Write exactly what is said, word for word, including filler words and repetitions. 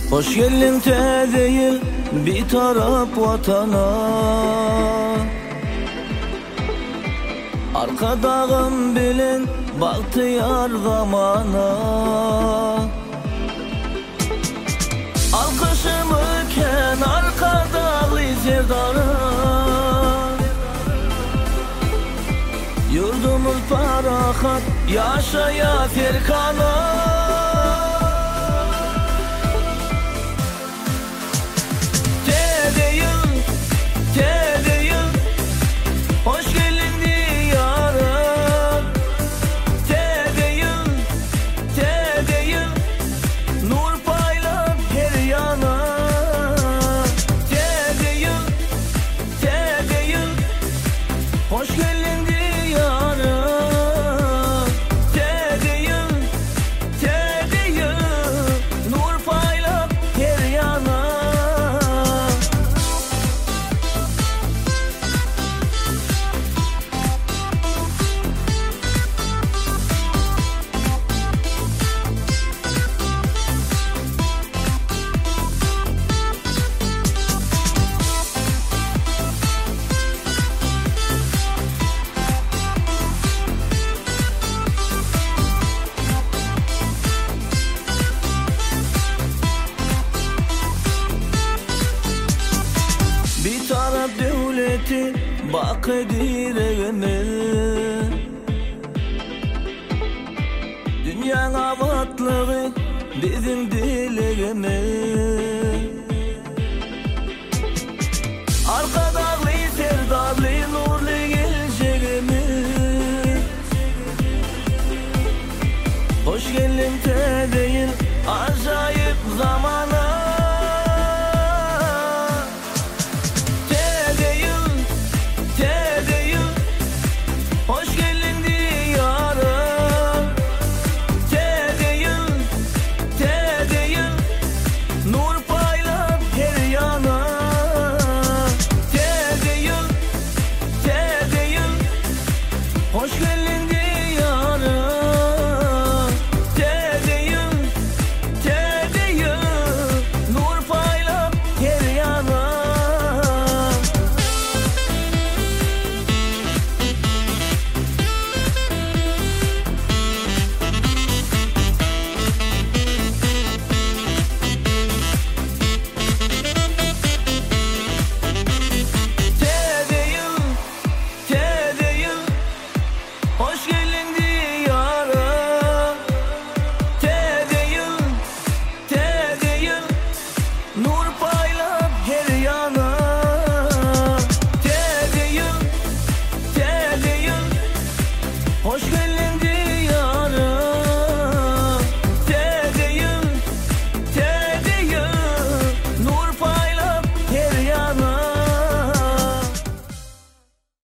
Hoş geldin te değil bir taraf vatana. Arkadağım bilin bahtiyar zamana. Alkışımı ken arkadağı sevdara. Yurdumuz parahat yaşaya Ferkana. Hoş geldin diyara, te deyim, te deyim, nur paylak her yana. Bir taraf devleti bak edireme. Dünyanın avatlığı bizim dileğime. Arkadağlı sevdalı nurlu geleceğime. Hoş geldin te değil acayip zaman.